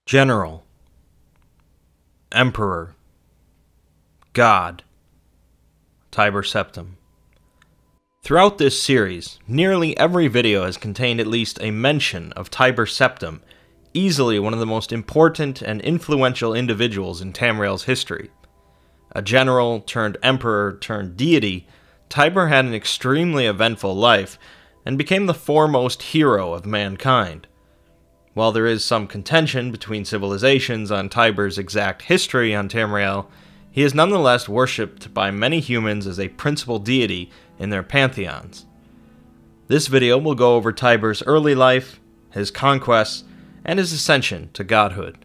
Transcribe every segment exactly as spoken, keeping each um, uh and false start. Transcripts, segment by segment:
General, Emperor, God, Tiber Septim. Throughout this series, nearly every video has contained at least a mention of Tiber Septim, easily one of the most important and influential individuals in Tamriel's history. A general turned emperor turned deity, Tiber had an extremely eventful life and became the foremost hero of mankind. While there is some contention between civilizations on Tiber's exact history on Tamriel, he is nonetheless worshipped by many humans as a principal deity in their pantheons. This video will go over Tiber's early life, his conquests, and his ascension to godhood.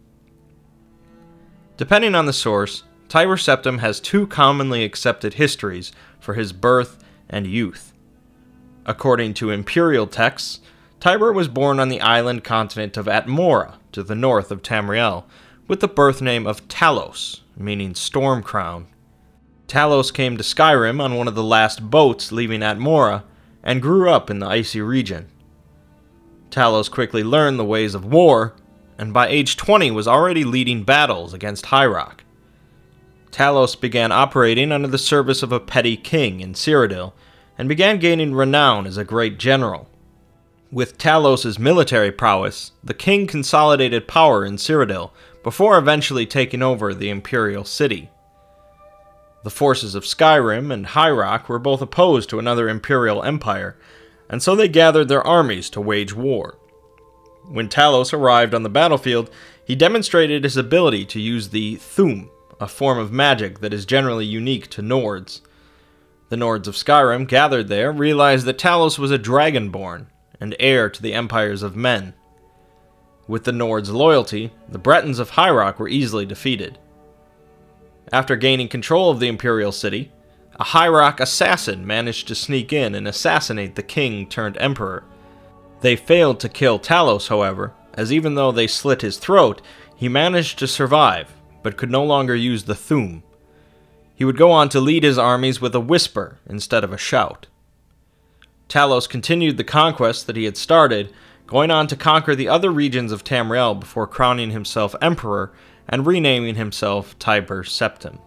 Depending on the source, Tiber Septim has two commonly accepted histories for his birth and youth. According to imperial texts, Tiber was born on the island continent of Atmora, to the north of Tamriel, with the birth name of Talos, meaning storm crown. Talos came to Skyrim on one of the last boats leaving Atmora, and grew up in the icy region. Talos quickly learned the ways of war, and by age twenty was already leading battles against Hyrok. Talos began operating under the service of a petty king in Cyrodiil, and began gaining renown as a great general. With Talos' military prowess, the king consolidated power in Cyrodiil before eventually taking over the imperial city. The forces of Skyrim and Hyrok were both opposed to another imperial empire, and so they gathered their armies to wage war. When Talos arrived on the battlefield, he demonstrated his ability to use the Thu'um, a form of magic that is generally unique to Nords. The Nords of Skyrim gathered there realized that Talos was a dragonborn, and heir to the empires of men. With the Nords' loyalty, the Bretons of Hyrok were easily defeated. After gaining control of the imperial city, a Hyrok assassin managed to sneak in and assassinate the king turned emperor. They failed to kill Talos, however, as even though they slit his throat, he managed to survive, but could no longer use the Thu'um. He would go on to lead his armies with a whisper instead of a shout. Talos continued the conquest that he had started, going on to conquer the other regions of Tamriel before crowning himself emperor and renaming himself Tiber Septim.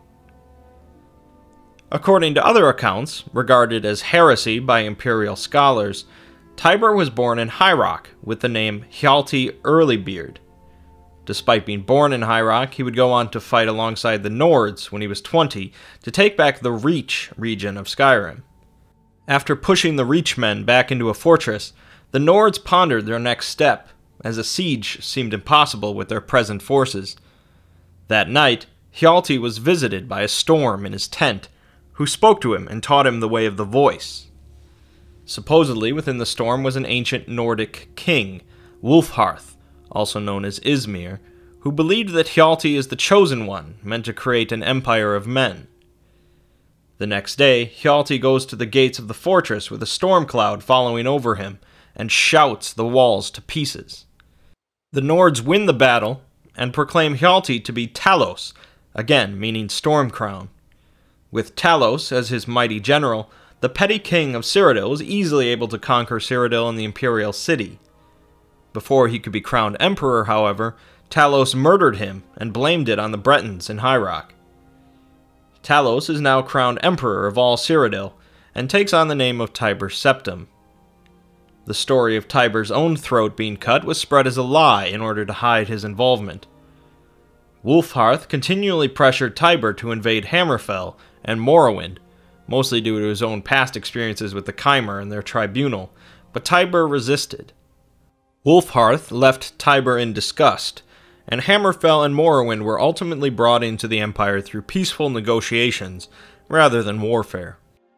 According to other accounts, regarded as heresy by imperial scholars, Tiber was born in Hyrok with the name Hjalti Earlybeard. Despite being born in Hyrok, he would go on to fight alongside the Nords when he was twenty to take back the Reach region of Skyrim. After pushing the Reachmen back into a fortress, the Nords pondered their next step, as a siege seemed impossible with their present forces. That night, Hjalti was visited by a storm in his tent, who spoke to him and taught him the way of the voice. Supposedly within the storm was an ancient Nordic king, Wulfharth, also known as Izmir, who believed that Hjalti is the chosen one, meant to create an empire of men. The next day, Hjalti goes to the gates of the fortress with a storm cloud following over him, and shouts the walls to pieces. The Nords win the battle, and proclaim Hjalti to be Talos, again meaning storm crown. With Talos as his mighty general, the petty king of Cyrodiil was easily able to conquer Cyrodiil and the imperial city. Before he could be crowned emperor, however, Talos murdered him and blamed it on the Bretons in Hyrok. Talos is now crowned emperor of all Cyrodiil, and takes on the name of Tiber Septim. The story of Tiber's own throat being cut was spread as a lie in order to hide his involvement. Wulfharth continually pressured Tiber to invade Hammerfell and Morrowind, mostly due to his own past experiences with the Chimer and their tribunal, but Tiber resisted. Wulfharth left Tiber in disgust, and Hammerfell and Morrowind were ultimately brought into the Empire through peaceful negotiations rather than warfare.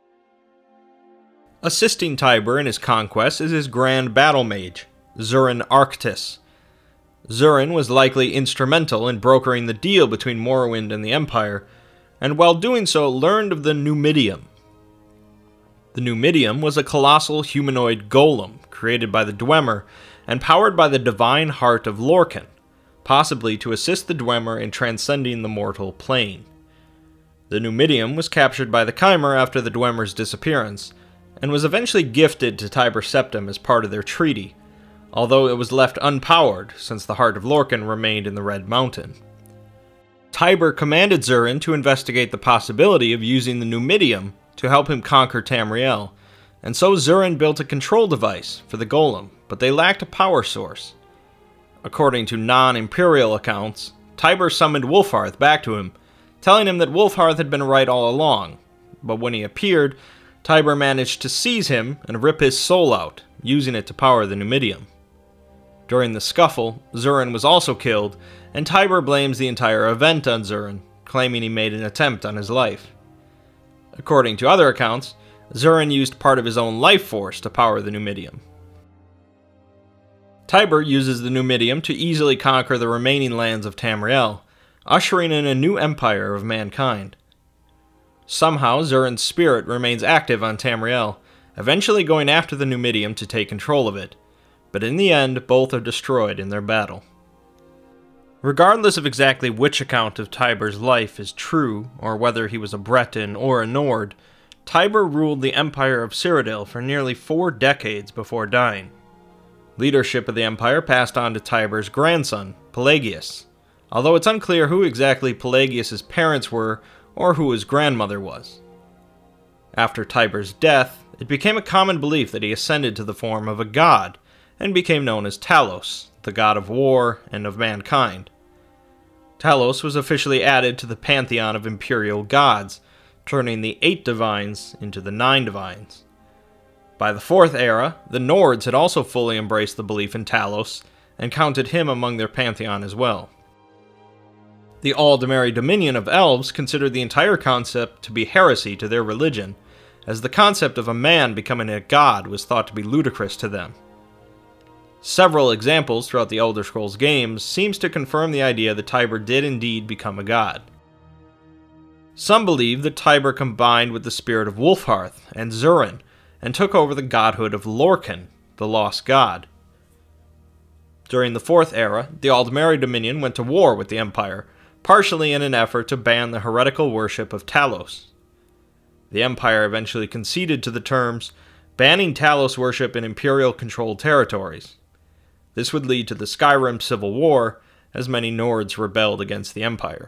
Assisting Tiber in his conquests is his grand battle mage, Zurin Arctis. Zurin was likely instrumental in brokering the deal between Morrowind and the Empire, and while doing so learned of the Numidium. The Numidium was a colossal humanoid golem created by the Dwemer and powered by the divine heart of Lorkhan, possibly to assist the Dwemer in transcending the mortal plane. The Numidium was captured by the Chimer after the Dwemer's disappearance, and was eventually gifted to Tiber Septim as part of their treaty, although it was left unpowered since the heart of Lorkhan remained in the Red Mountain. Tiber commanded Zurin to investigate the possibility of using the Numidium to help him conquer Tamriel, and so Zurin built a control device for the golem, but they lacked a power source. According to non-Imperial accounts, Tiber summoned Wulfharth back to him, telling him that Wulfharth had been right all along, but when he appeared, Tiber managed to seize him and rip his soul out, using it to power the Numidium. During the scuffle, Zurin was also killed, and Tiber blames the entire event on Zurin, claiming he made an attempt on his life. According to other accounts, Zurin used part of his own life force to power the Numidium. Tiber uses the Numidium to easily conquer the remaining lands of Tamriel, ushering in a new empire of mankind. Somehow, Zurin's spirit remains active on Tamriel, eventually going after the Numidium to take control of it, but in the end, both are destroyed in their battle. Regardless of exactly which account of Tiber's life is true, or whether he was a Breton or a Nord, Tiber ruled the Empire of Cyrodiil for nearly four decades before dying. Leadership of the empire passed on to Tiber's grandson, Pelagius, although it's unclear who exactly Pelagius's parents were or who his grandmother was. After Tiber's death, it became a common belief that he ascended to the form of a god, and became known as Talos, the god of war and of mankind. Talos was officially added to the pantheon of imperial gods, turning the eight divines into the nine divines. By the Fourth Era, the Nords had also fully embraced the belief in Talos, and counted him among their pantheon as well. The Aldmeri Dominion of Elves considered the entire concept to be heresy to their religion, as the concept of a man becoming a god was thought to be ludicrous to them. Several examples throughout the Elder Scrolls games seems to confirm the idea that Tiber did indeed become a god. Some believe that Tiber combined with the spirit of Wulfharth and Zurin, and took over the godhood of Lorkhan, the lost god. During the Fourth Era, the Aldmeri Dominion went to war with the Empire, partially in an effort to ban the heretical worship of Talos. The Empire eventually conceded to the terms, banning Talos worship in Imperial-controlled territories. This would lead to the Skyrim Civil War, as many Nords rebelled against the Empire.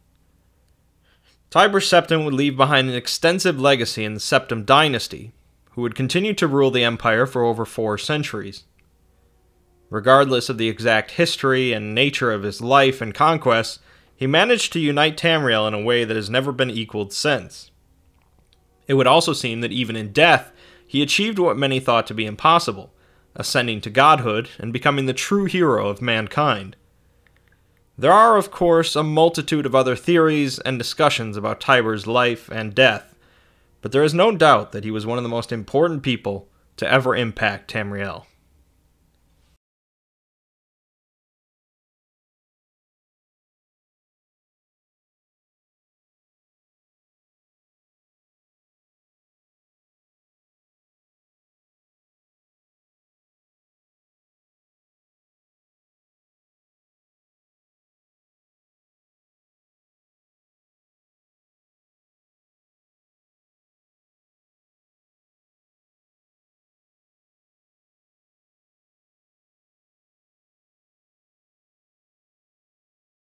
Tiber's Septim would leave behind an extensive legacy in the Septim dynasty, who would continue to rule the Empire for over four centuries. Regardless of the exact history and nature of his life and conquests, he managed to unite Tamriel in a way that has never been equaled since. It would also seem that even in death, he achieved what many thought to be impossible, ascending to godhood and becoming the true hero of mankind. There are, of course, a multitude of other theories and discussions about Tiber's life and death, but there is no doubt that he was one of the most important people to ever impact Tamriel.